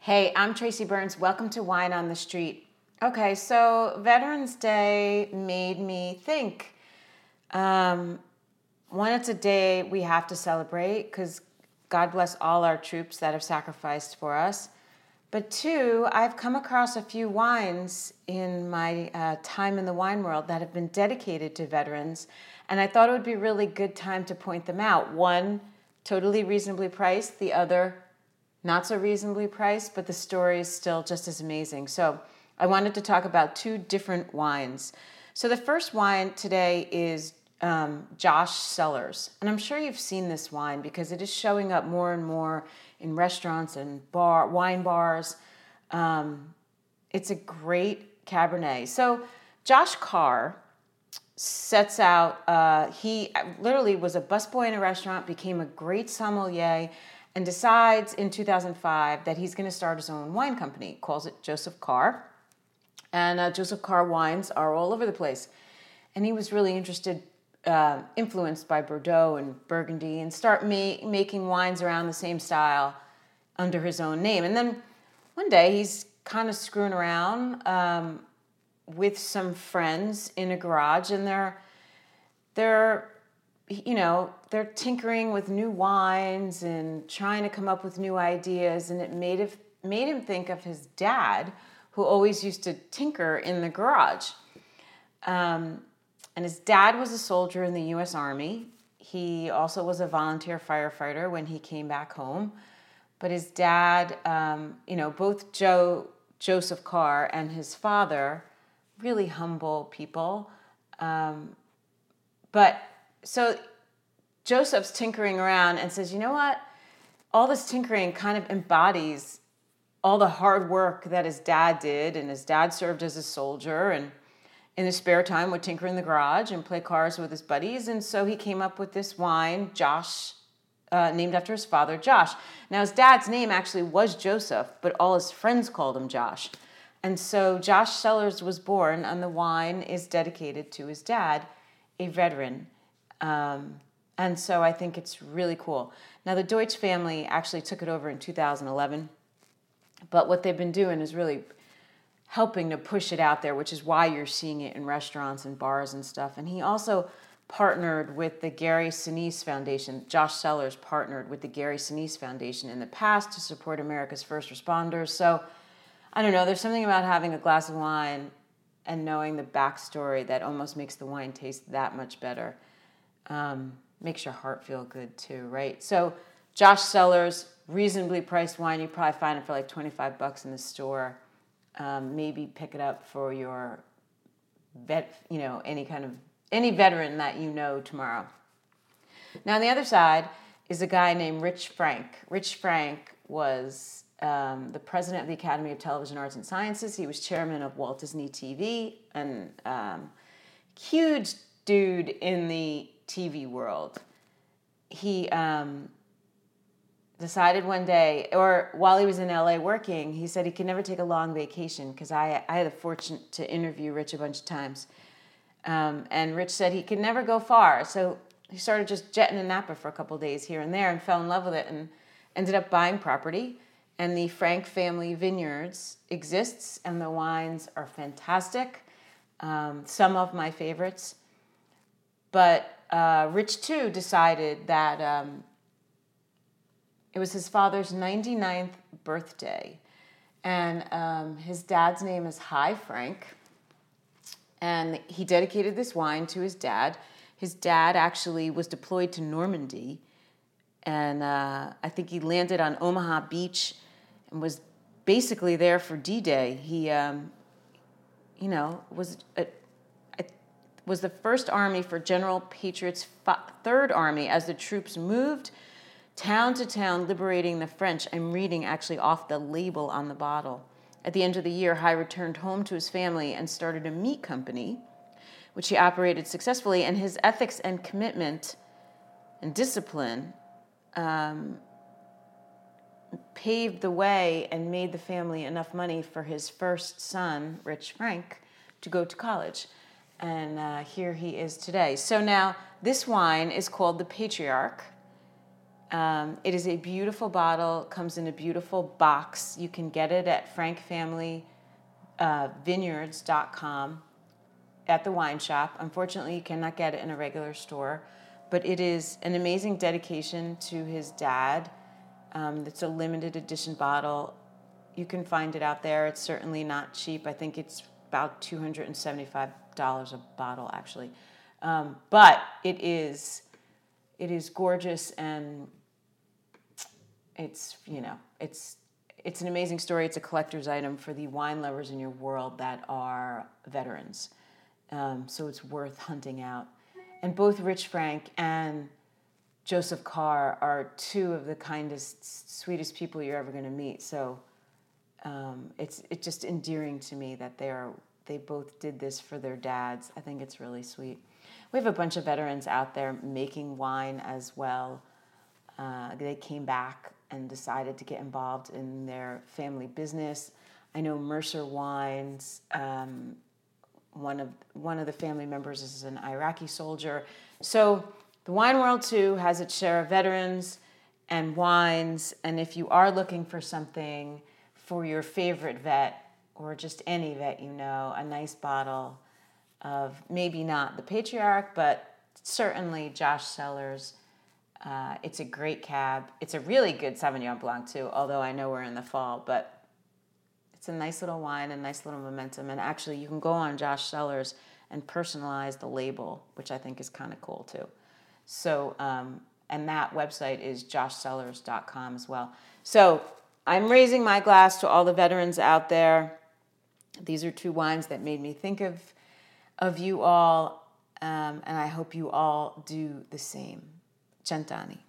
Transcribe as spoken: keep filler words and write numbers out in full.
Hey, I'm Tracy Burns. Welcome to Wine on the Street. Okay, so Veterans Day made me think. Um, one, it's a day we have to celebrate because God bless all our troops that have sacrificed for us. But two, I've come across a few wines in my uh, time in the wine world that have been dedicated to veterans, and I thought it would be a really good time to point them out. One, totally reasonably priced. The other, not so reasonably priced, but the story is still just as amazing. So I wanted to talk about two different wines. So the first wine today is um, Josh Cellars. And I'm sure you've seen this wine because it is showing up more and more in restaurants and bar wine bars. Um, it's a great Cabernet. So Josh Carr sets out, uh, he literally was a busboy in a restaurant, became a great sommelier, and decides in two thousand five that he's going to start his own wine company. Calls it Joseph Carr. And uh, Joseph Carr wines are all over the place. And he was really interested, uh, influenced by Bordeaux and Burgundy, and start ma- making wines around the same style under his own name. And then one day he's kind of screwing around um, with some friends in a garage, and they're they're you know, they're tinkering with new wines and trying to come up with new ideas. And it made, it made him think of his dad, who always used to tinker in the garage. Um, and his dad was a soldier in the U S Army. He also was a volunteer firefighter when he came back home. But his dad, um, you know, both Joe, Joseph Carr and his father, really humble people. Um, but So Joseph's tinkering around and says, you know what? All this tinkering kind of embodies all the hard work that his dad did, and his dad served as a soldier, and in his spare time would tinker in the garage and play cards with his buddies. And so he came up with this wine, Josh, uh, named after his father, Josh. Now, his dad's name actually was Joseph, but all his friends called him Josh. And so Josh Cellars was born, and the wine is dedicated to his dad, a veteran. Um, and so I think it's really cool. Now, the Deutsch family actually took it over in two thousand eleven, but what they've been doing is really helping to push it out there, which is why you're seeing it in restaurants and bars and stuff. And he also partnered with the Gary Sinise Foundation. Josh Cellars partnered with the Gary Sinise Foundation in the past to support America's first responders. So, I don't know, there's something about having a glass of wine and knowing the backstory that almost makes the wine taste that much better. Um, makes your heart feel good too, right? So Josh Cellars, reasonably priced wine. You probably find it for like twenty-five bucks in the store. Um, maybe pick it up for your vet, you know, any kind of, any veteran that you know tomorrow. Now on the other side is a guy named Rich Frank. Rich Frank was um, the president of the Academy of Television Arts and Sciences. He was chairman of Walt Disney T V, and um, huge dude in the T V world. He um, decided one day, or while he was in L A working, he said he could never take a long vacation because I, I had the fortune to interview Rich a bunch of times. Um, and Rich said he could never go far. So he started just jetting to Napa for a couple days here and there and fell in love with it and ended up buying property. And the Frank Family Vineyards exists, and the wines are fantastic. Um, some of my favorites. But uh, Rich, too, decided that um, it was his father's ninety-ninth birthday. And um, his dad's name is Hi Frank. And he dedicated this wine to his dad. His dad actually was deployed to Normandy. And uh, I think he landed on Omaha Beach and was basically there for D-Day. He, um, you know, was... A, was the first army for General Patriot's Third Army as the troops moved town to town liberating the French. I'm reading actually off the label on the bottle. At the end of the year, High returned home to his family and started a meat company, which he operated successfully, and his ethics and commitment and discipline um, paved the way and made the family enough money for his first son, Rich Frank, to go to college. And uh, here he is today. So now this wine is called the Patriarch. Um, it is a beautiful bottle, comes in a beautiful box. You can get it at frank family vineyards dot com at the wine shop. Unfortunately, you cannot get it in a regular store, but it is an amazing dedication to his dad. Um, it's a limited edition bottle. You can find it out there. It's certainly not cheap. I think it's about two hundred seventy-five dollars a bottle, actually. Um, but it is, it is gorgeous, and it's, you know, it's it's an amazing story. It's a collector's item for the wine lovers in your world that are veterans. Um, so it's worth hunting out. And both Rich Frank and Joseph Carr are two of the kindest, sweetest people you're ever going to meet. So um, it's it's just endearing to me that they are they both did this for their dads. I think it's really sweet. We have a bunch of veterans out there making wine as well. Uh, they came back and decided to get involved in their family business. I know Mercer Wines. Um, one of one of the family members is an Iraqi soldier. So the wine world too has its share of veterans and wines. And if you are looking for something for your favorite vet, or just any vet you know, a nice bottle of maybe not the Patriarch, but certainly Josh Cellars. Uh, it's a great cab. It's a really good Sauvignon Blanc too, although I know we're in the fall, but it's a nice little wine, a nice little momentum. And actually you can go on Josh Cellars and personalize the label, which I think is kind of cool too. So, um, and that website is josh cellars dot com as well. So I'm raising my glass to all the veterans out there. These are two wines that made me think of, of you all, um, and I hope you all do the same. Cent'anni.